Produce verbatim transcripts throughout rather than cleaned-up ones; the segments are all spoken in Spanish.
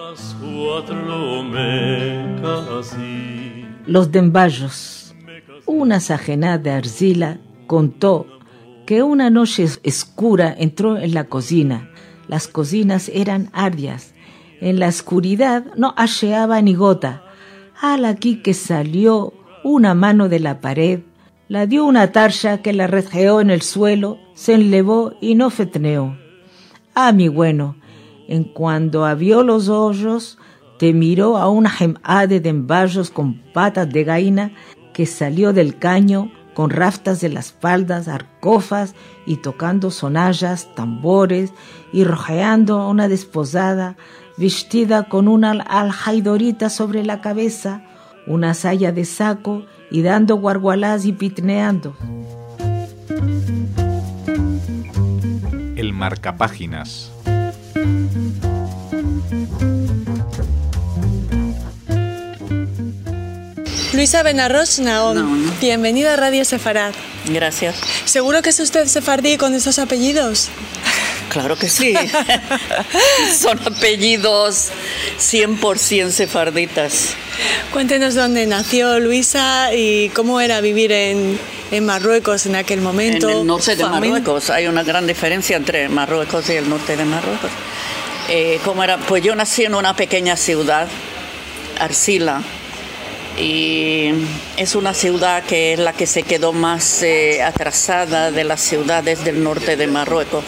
Los Dembayos. Una sajená de arcila contó que una noche oscura entró en la cocina. Las cocinas eran ardias. En la oscuridad no halleaba ni gota. Al aquí que salió una mano de la pared, la dio una tarja que la rejeó en el suelo, se enlevó y no fetneó. Ah, mi bueno, en cuando abrió los ojos, te miró a una gemá de dembayos con patas de gallina que salió del caño con raftas de las espaldas, arcofas y tocando sonallas, tambores y rojeando a una desposada vestida con una aljaidorita sobre la cabeza, una saya de saco y dando guargualás y pitneando. El marcapáginas. Luisa Benarroch Nahon, no, no. Bienvenida a Radio Sefarad. Gracias. ¿Seguro que es usted sefardí con esos apellidos? Claro que sí. Son apellidos cien por ciento sefarditas. Cuéntenos dónde nació Luisa y cómo era vivir en, en Marruecos en aquel momento. En el norte de Marruecos. Hay una gran diferencia entre Marruecos y el norte de Marruecos. Eh, ¿cómo era? Pues yo nací en una pequeña ciudad, Arcila. Y es una ciudad que es la que se quedó más eh, atrasada de las ciudades del norte de Marruecos.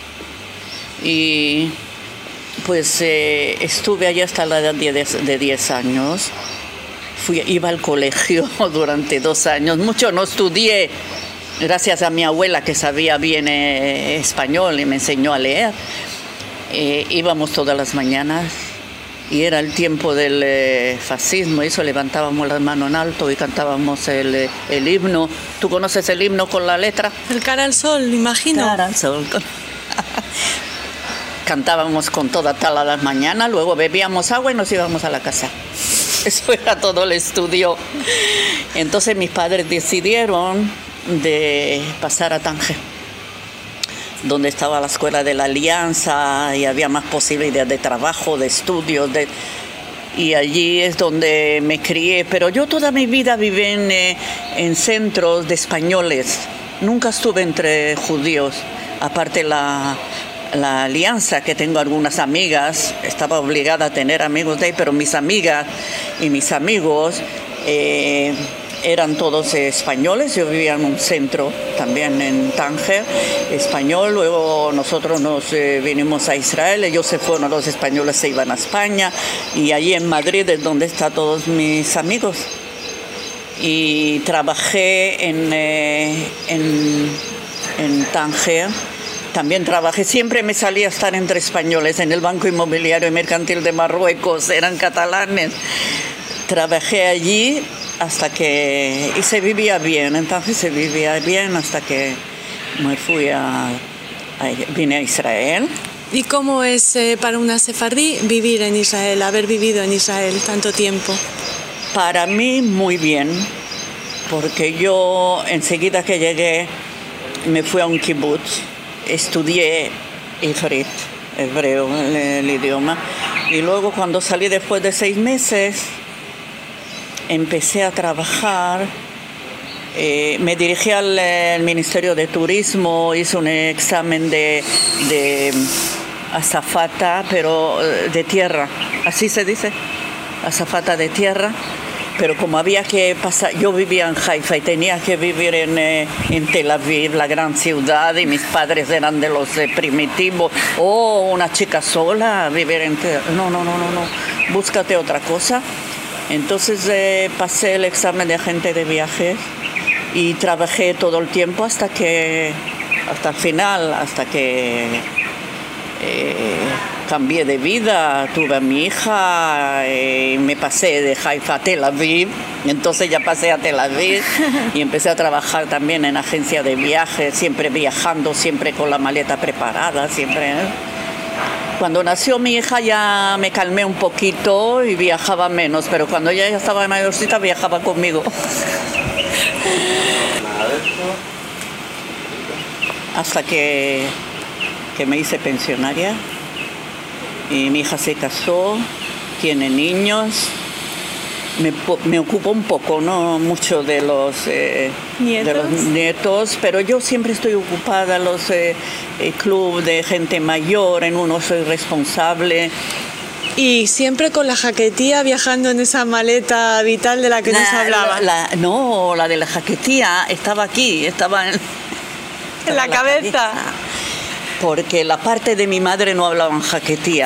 Y pues eh, estuve allí hasta la edad de diez años. Fui, iba al colegio durante dos años. Mucho no estudié, gracias a mi abuela que sabía bien eh, español y me enseñó a leer. Eh, íbamos todas las mañanas. Y era el tiempo del eh, fascismo, eso levantábamos las manos en alto y cantábamos el, eh, el himno. ¿Tú conoces el himno con la letra? El Cara al Sol, imagino. Cara al Sol. Cantábamos con toda tala las mañanas, luego bebíamos agua y nos íbamos a la casa. Eso era todo el estudio. Entonces mis padres decidieron de pasar a Tánger, donde estaba la escuela de la Alianza y había más posibilidades de trabajo, de estudios, de... y allí es donde me crié. Pero yo toda mi vida viví en, eh, en centros de españoles, nunca estuve entre judíos, aparte la, la Alianza, que tengo algunas amigas, estaba obligada a tener amigos de ahí, pero mis amigas y mis amigos... Eh, eran todos españoles. Yo vivía en un centro también en Tánger, español. Luego nosotros nos eh, vinimos a Israel, ellos se fueron, los españoles se iban a España, y allí en Madrid es donde están todos mis amigos. Y trabajé en, eh, en, en Tánger. También trabajé, siempre me salía a estar entre españoles en el Banco Inmobiliario y Mercantil de Marruecos, eran catalanes. Trabajé allí hasta que, y se vivía bien, entonces se vivía bien hasta que me fui a, a vine a Israel. ¿Y cómo es eh, para una sefardí vivir en Israel, haber vivido en Israel tanto tiempo? Para mí muy bien, porque yo enseguida que llegué me fui a un kibutz, estudié Ifrit, hebreo, el, el idioma, y luego cuando salí después de seis meses, empecé a trabajar, eh, me dirigí al el Ministerio de Turismo, hice un examen de, de azafata, pero de tierra, así se dice, azafata de tierra, pero como había que pasar, yo vivía en Haifa y tenía que vivir en, eh, en Tel Aviv, la gran ciudad, y mis padres eran de los eh, primitivos. Oh, una chica sola, vivir en Tel Aviv. No, no, no, no, no, búscate otra cosa. Entonces eh, pasé el examen de agente de viajes y trabajé todo el tiempo hasta que, hasta el final, hasta que eh, cambié de vida, tuve a mi hija, eh, me pasé de Haifa a Tel Aviv, entonces ya pasé a Tel Aviv y empecé a trabajar también en agencia de viajes, siempre viajando, siempre con la maleta preparada, siempre... ¿eh? Cuando nació mi hija ya me calmé un poquito y viajaba menos, pero cuando ella ya estaba mayorcita viajaba conmigo. Hasta que, que me hice pensionaria y mi hija se casó tiene niños. Me, me ocupo un poco, no mucho de los, eh, ¿Nietos? de los nietos, pero yo siempre estoy ocupada, los eh, el club de gente mayor, en uno soy responsable. Y siempre con la jaquetía viajando en esa maleta vital de la que La- nos hablaba. la- no, la de la jaquetía estaba aquí, estaba en, En la cabeza. porque la parte de mi madre no hablaba en jaquetía.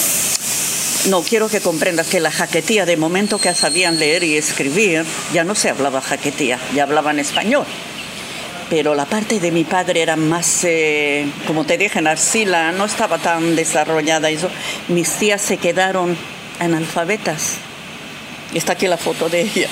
No, quiero que comprendas que la jaquetía, de momento que sabían leer y escribir, ya no se hablaba jaquetía, ya hablaban español. Pero la parte de mi padre era más, eh, como te dije, en Arcila, no estaba tan desarrollada eso. Mis tías se quedaron analfabetas. Está aquí la foto de ella.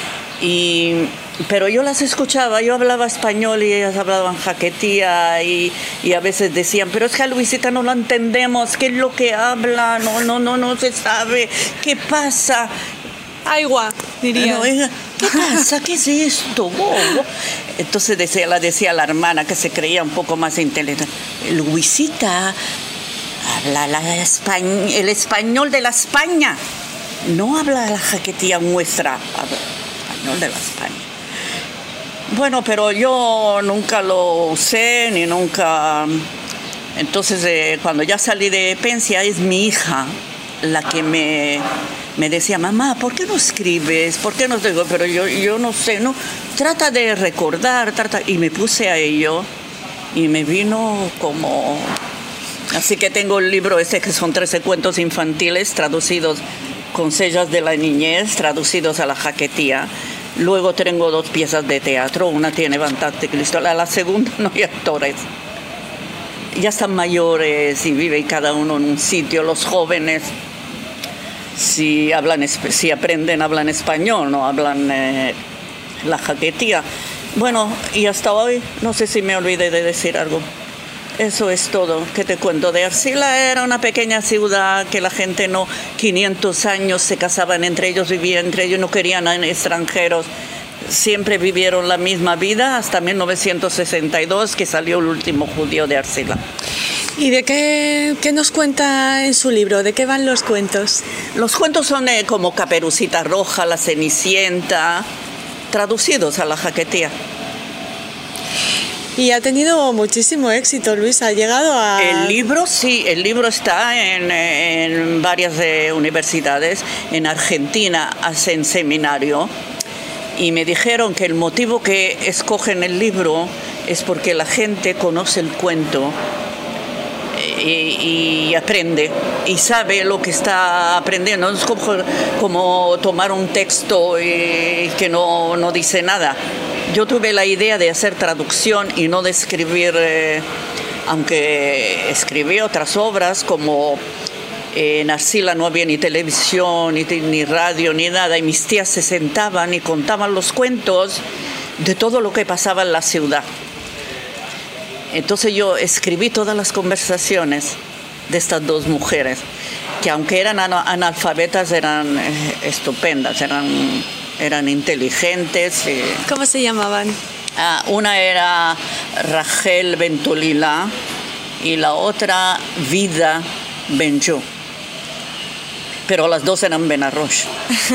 Y, pero yo las escuchaba, yo hablaba español y ellas hablaban jaquetía y, y a veces decían, pero es que a Luisita no la entendemos, ¿qué es lo que habla? No, no, no, no se sabe, ¿qué pasa? Aigua, diría. No, ella, ¿qué pasa? ¿Qué es esto? bobo? Entonces decía, la decía la hermana que se creía un poco más inteligente. Luisita habla la españ- el español de la España. No habla la jaquetía nuestra, habla español de la España. Bueno, pero yo nunca lo usé ni nunca. Entonces, eh, cuando ya salí de Pensia, es mi hija la que me, me decía, mamá, ¿por qué no escribes? ¿Por qué no te digo? Pero yo, yo no sé, no. Trata de recordar, trata. Y me puse a ello y me vino como. Así que tengo el libro este que son trece cuentos infantiles traducidos con sellas de la niñez, traducidos a la jaquetía. Luego tengo dos piezas de teatro, una tiene Fantastic Cristo, la, la segunda no hay actores. Ya están mayores y viven cada uno en un sitio. Los jóvenes, si hablan, si aprenden, hablan español, no hablan eh, la jaquetía. Bueno, y hasta hoy, no sé si me olvidé de decir algo. Eso es todo. ¿Qué te cuento? De Arcila era una pequeña ciudad que la gente no, quinientos años se casaban entre ellos, vivían entre ellos, no querían a extranjeros. Siempre vivieron la misma vida hasta mil novecientos sesenta y dos, que salió el último judío de Arcila. ¿Y de qué, qué nos cuenta en su libro? ¿De qué van los cuentos? Los cuentos son eh, como Caperucita Roja, La Cenicienta, traducidos a la jaquetía. Y ha tenido muchísimo éxito, Luis. Ha llegado a... El libro, sí, el libro está en, en varias eh, universidades. En Argentina hacen seminario y me dijeron que el motivo que escogen el libro es porque la gente conoce el cuento y, y aprende y sabe lo que está aprendiendo. No es como, como tomar un texto y que no, no dice nada. Yo tuve la idea de hacer traducción y no de escribir, eh, aunque escribí otras obras, como eh, en Arcila no había ni televisión, ni, ni radio, ni nada, y mis tías se sentaban y contaban los cuentos de todo lo que pasaba en la ciudad. Entonces yo escribí todas las conversaciones de estas dos mujeres, que aunque eran analfabetas, eran eh, estupendas, eran... eran inteligentes. Eh. ¿Cómo se llamaban? Ah, una era Rachel Bentolila y la otra Vida Benjo. Pero las dos eran Benarroch.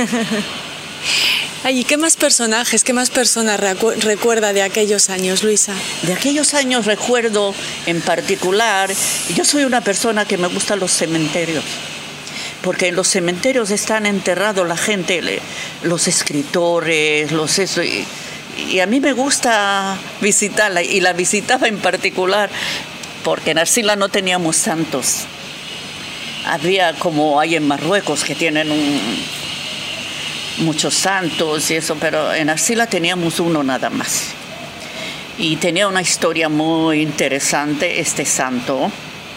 ¿Y qué más personajes, qué más personas recu- recuerda de aquellos años, Luisa? De aquellos años recuerdo en particular, yo soy una persona que me gustan los cementerios. Porque en los cementerios están enterrados la gente, los escritores, los eso, y, y a mí me gusta visitarla, y la visitaba en particular porque en Arcila no teníamos santos. Había como hay en Marruecos, que tienen un, muchos santos y eso, pero en Arcila teníamos uno nada más. Y tenía una historia muy interesante este santo.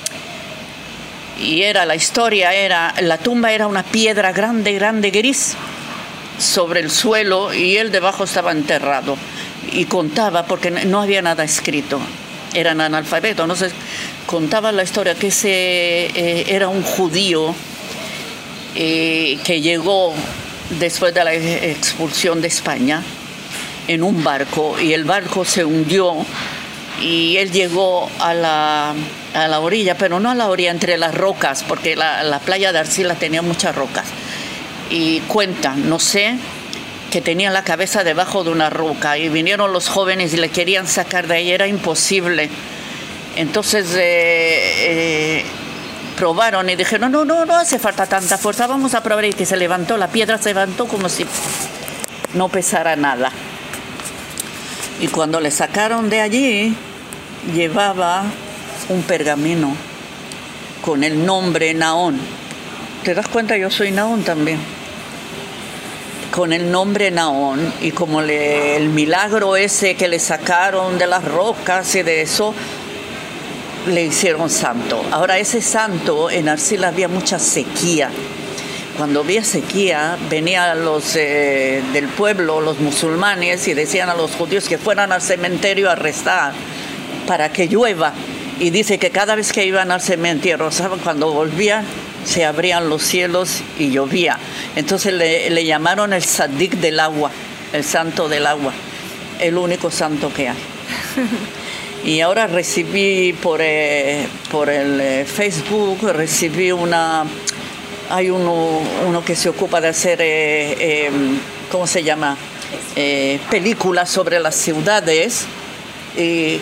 Y era la historia, era la tumba era una piedra grande, grande, gris, sobre el suelo, y él debajo estaba enterrado. Y contaba, porque no había nada escrito, eran analfabetos, entonces contaba la historia que ese eh, era un judío eh, que llegó después de la expulsión de España en un barco, y el barco se hundió, y él llegó a la... a la orilla, pero no a la orilla, entre las rocas, porque la, la playa de Arcila tenía muchas rocas. Y cuenta, no sé, que tenía la cabeza debajo de una roca y vinieron los jóvenes y le querían sacar de ahí, era imposible. Entonces eh, eh, probaron y dijeron, no, no, no hace falta tanta fuerza, vamos a probar. Y que se levantó, la piedra se levantó como si no pesara nada. Y cuando le sacaron de allí, llevaba un pergamino con el nombre Naón. ¿Te das cuenta? Yo soy Naón también. Con el nombre Naón, y como le, el milagro ese que le sacaron de las rocas y de eso, le hicieron santo. Ahora, ese santo, en Arcila había mucha sequía. Cuando había sequía, venían los eh, del pueblo, los musulmanes, y decían a los judíos que fueran al cementerio a rezar para que llueva. Y dice que cada vez que iban al cementerio, ¿saben? Cuando volvían, se abrían los cielos y llovía. Entonces le, le llamaron el Sadik del agua, el santo del agua, el único santo que hay. Y ahora recibí por, eh, por el eh, Facebook, recibí una... Hay uno, uno que se ocupa de hacer, eh, eh, ¿cómo se llama? Eh, películas sobre las ciudades. Y,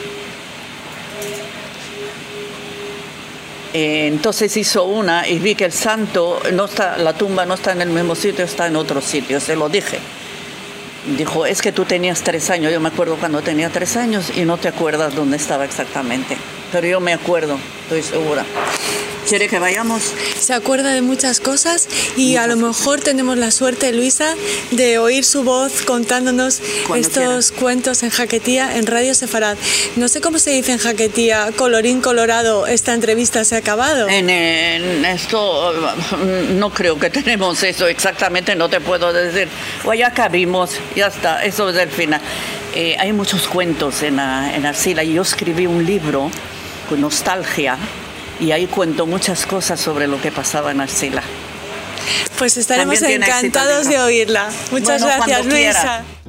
eh, entonces hizo una y vi que el santo, no está, la tumba no está en el mismo sitio, está en otro sitio, se lo dije. Dijo, es que tú tenías tres años, yo me acuerdo cuando tenía tres años y no te acuerdas dónde estaba exactamente. Pero yo me acuerdo, estoy segura. ¿Quiere que vayamos? Se acuerda de muchas cosas y muchas a lo mejor cosas. Tenemos la suerte, Luisa, de oír su voz contándonos cuando estos quiera. Cuentos en jaquetía en Radio Sefarad. No sé cómo se dice en jaquetía, colorín colorado, esta entrevista se ha acabado. En, en esto no creo que tenemos eso exactamente, no te puedo decir. O ya acabamos, ya está, eso es el final. Eh, hay muchos cuentos en, en Arcila y yo escribí un libro con nostalgia. Y ahí cuento muchas cosas sobre lo que pasaba en Arcila. Pues estaremos encantados de oírla. Muchas bueno, gracias, Luisa. Quiera.